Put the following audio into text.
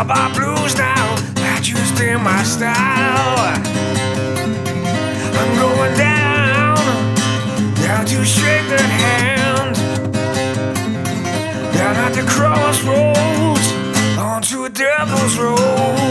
bar bar blues now. I just in my style. I'm going down to shake that hand, down at the crossroads, onto a devil's road.